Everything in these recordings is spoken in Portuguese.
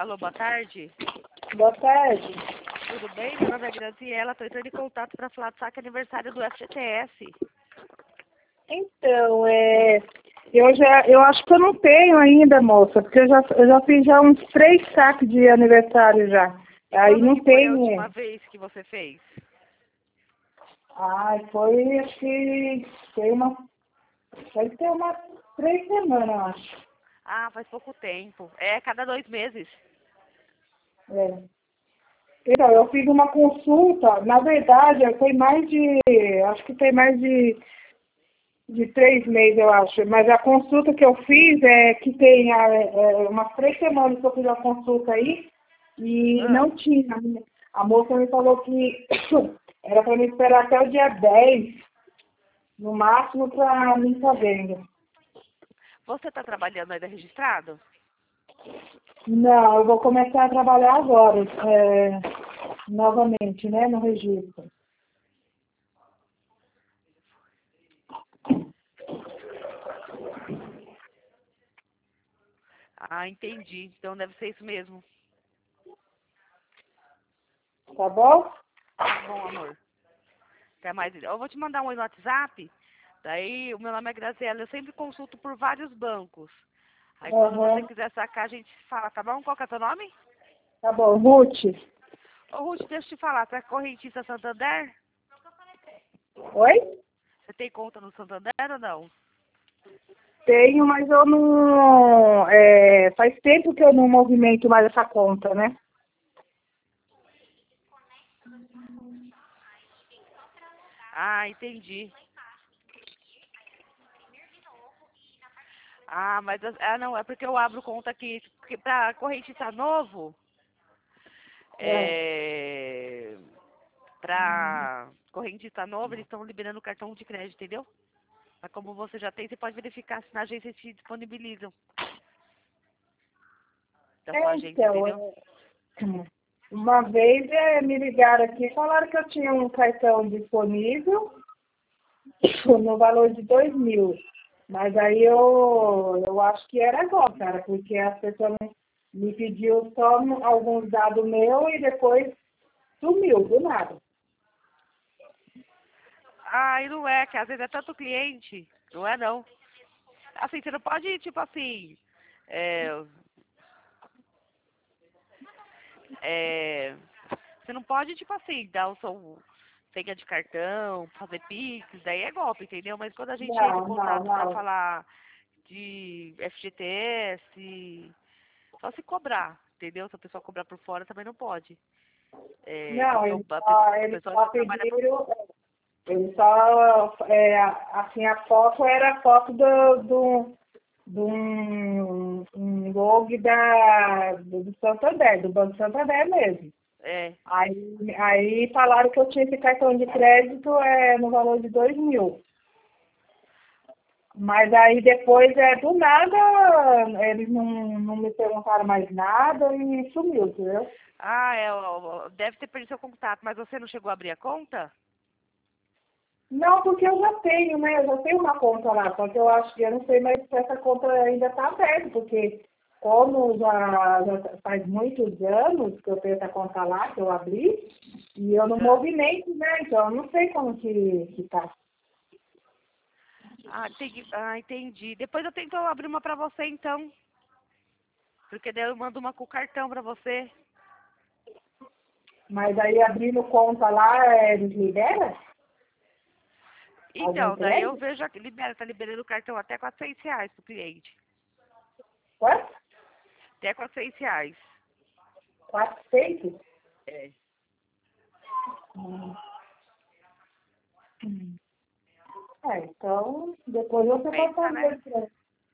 Alô, boa tarde. Boa tarde. Tudo bem? Meu nome é Graziela, estou entrando em contato para falar do saque aniversário do FGTS. Então, eu acho que eu não tenho ainda, moça, porque eu já fiz já uns 3 saques de aniversário já. Aí Quando não que foi a tem. última vez que você fez? Ai, foi, acho que deve ter umas 3 semanas, eu acho. Ah, faz pouco tempo. É, cada 2 meses. É. Então, eu fiz uma consulta, na verdade, acho que tem mais de 3 meses, eu acho. Mas a consulta que eu fiz é que tem umas 3 semanas que eu fiz a consulta aí e Ah, não tinha. A moça me falou que era para me esperar até o dia 10 no máximo, para me fazendo. você está trabalhando ainda registrado? Não, eu vou começar a trabalhar agora, novamente, né, no registro. Ah, entendi. Então deve ser isso mesmo. Tá bom? Tá bom, amor. Até mais. Eu vou te mandar um oi no WhatsApp. Daí, o meu nome é Graziela. Eu sempre consulto por vários bancos. Aí, quando você Aham. quiser sacar, a gente fala, tá bom? Qual que é teu nome? Tá bom, Ruth. Ô, Ruth, deixa eu te falar. Você é correntista Santander? Oi? Você tem conta no Santander ou não? Tenho, mas eu não. Faz tempo que eu não movimento mais essa conta, né? Ah, entendi. Ah, mas não, é porque eu abro conta aqui, porque pra correntista novo, É. pra correntista novo, eles estão liberando cartão de crédito, entendeu? Mas como você já tem, você pode verificar se na agência te disponibilizam da sua agência, Então, entendeu? uma vez me ligaram aqui e falaram que eu tinha um cartão disponível no valor de 2.000. Mas aí eu acho que era igual, cara, porque as pessoas me pediu só alguns dados meus e depois sumiu, do nada. Ah, e não é, que às vezes é tanto cliente, não é não. Assim, você não pode, tipo assim, é, é, você não pode, tipo assim, dar o seu senha de cartão, fazer Pix, daí é golpe, entendeu? Mas quando a gente entra em Não, não, contato pra não. falar de FGTS, só se cobrar, entendeu? Se a pessoa cobrar por fora também não pode. É, Não, porque o eles pessoal só só trabalha por... pediram, eles só, assim, a foto era a foto de um logo do Santander, do Banco Santander mesmo. É. Aí falaram que eu tinha esse cartão de crédito no valor de 2.000. Mas aí depois, do nada, eles não me perguntaram mais nada e sumiu, entendeu? Ah, deve ter perdido seu contato, mas você não chegou a abrir a conta? Não, porque eu já tenho, né? Eu já tenho uma conta lá, só que eu acho que eu não sei mais se essa conta ainda está aberta, porque como já faz muitos anos que eu tenho essa conta lá, que eu abri, e eu não Ah, movimento, né? Então eu não sei como que tá. entendi. Depois eu tento abrir uma pra você, então. Porque daí eu mando uma com o cartão pra você. Mas aí abrindo conta lá, eles liberam algum Então, daí eu crédito? vejo aqui, tá liberando o cartão até R$ 400 pro cliente. Quanto? Até R$ 400. 400? É. Hum. Então, depois você pode Pensa, né? fazer.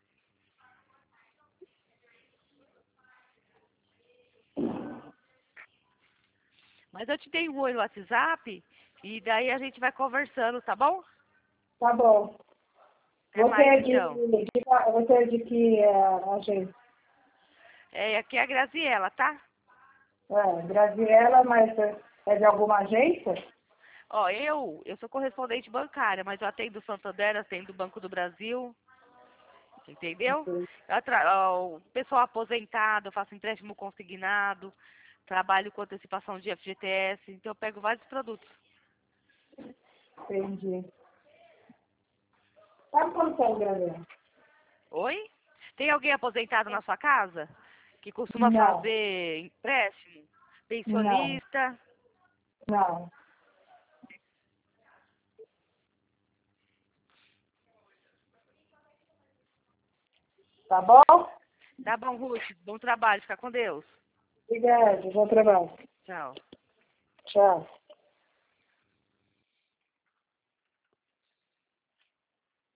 Mas eu te dei um oi no WhatsApp e daí a gente vai conversando, tá bom? Tá bom. Até Você mais é então. você é de que agência? É, aqui é a Graziela, tá? Graziela, mas é de alguma agência? Ó, eu sou correspondente bancária, mas eu atendo o Santander, atendo o Banco do Brasil Entendeu? Entendi. O pessoal aposentado, eu faço empréstimo consignado, trabalho com antecipação de FGTS, então eu pego vários produtos. Entendi. Sabe quanto tá o gravando? Oi? Tem alguém aposentado na sua casa? Que costuma Não, fazer empréstimo? não, Pensionista? não. Tá bom? Tá bom, Ruth. Bom trabalho. Fica com Deus. Obrigada, bom trabalho. Tchau. Tchau.